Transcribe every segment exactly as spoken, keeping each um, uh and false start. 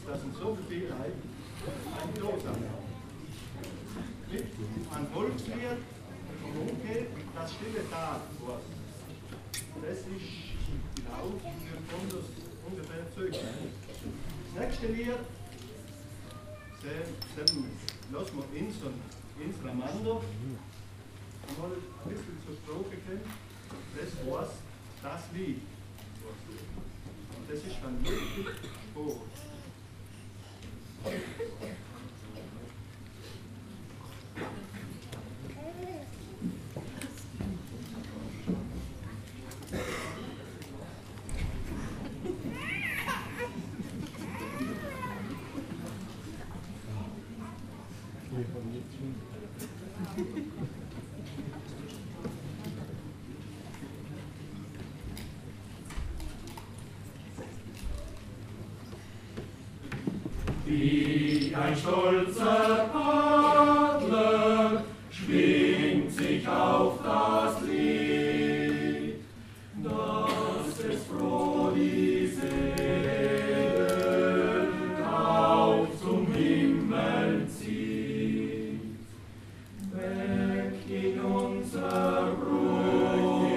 dass in so viel ein Kloß ankommt. Ein Volkslied vom Onkel, das stille Tag was. Das ist genau für uns ungefähr Zeug. Das nächste Lied, das lassen wir ins und ins Ramando. Und mal ein bisschen zur Strophe kommen. Das war's, das Lied. Und das ist dann wirklich Sport. Wie ein stolzer Adler schwingt sich auf das Lied, dass es froh die Seele auf zum Himmel zieht. Weg in unser Brust,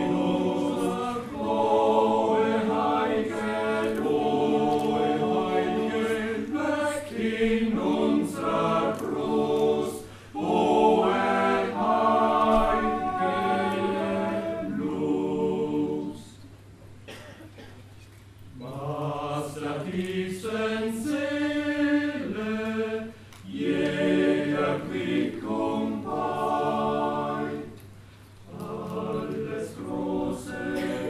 hohe Heilige, hohe Heilige, weg in unser Brust, hohe Heilige Lust. Was der tiefsten Seele jeder Quickung bei, alles große,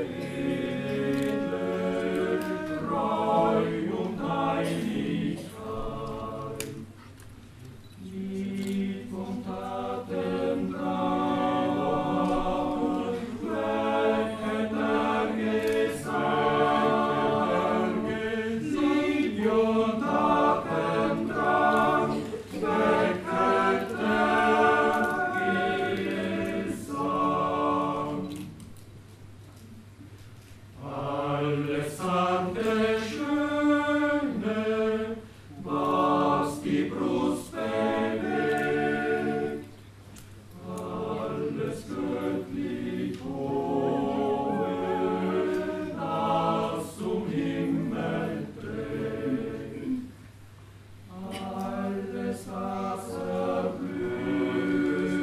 edle, treu und Heiligkeit, Lieb und Tatendrang, wecket der Gesang, Lieb und Tatendrang, wecket der Gesang. Alles sandte Schöne, was die Brust bewegt, alles göttlich Hohe, das zum Himmel trägt, alles das erblüht,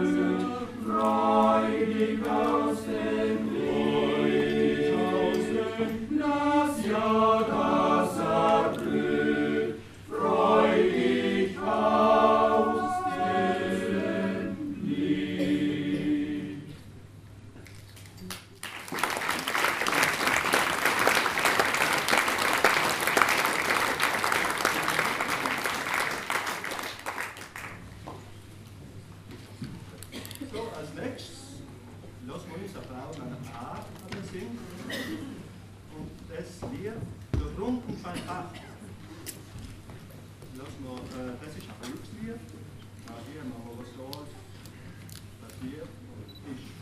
freudig aus dem Licht, lass ja das erblüht, freudig aus dem Licht. So, als nächstes lassen wir uns eine Frau eine A singen. Und das Lied, der Runden von Bach. Lassen wir, äh, das ist ein Volkslied. Ah, hier machen wir was da, das hier ist.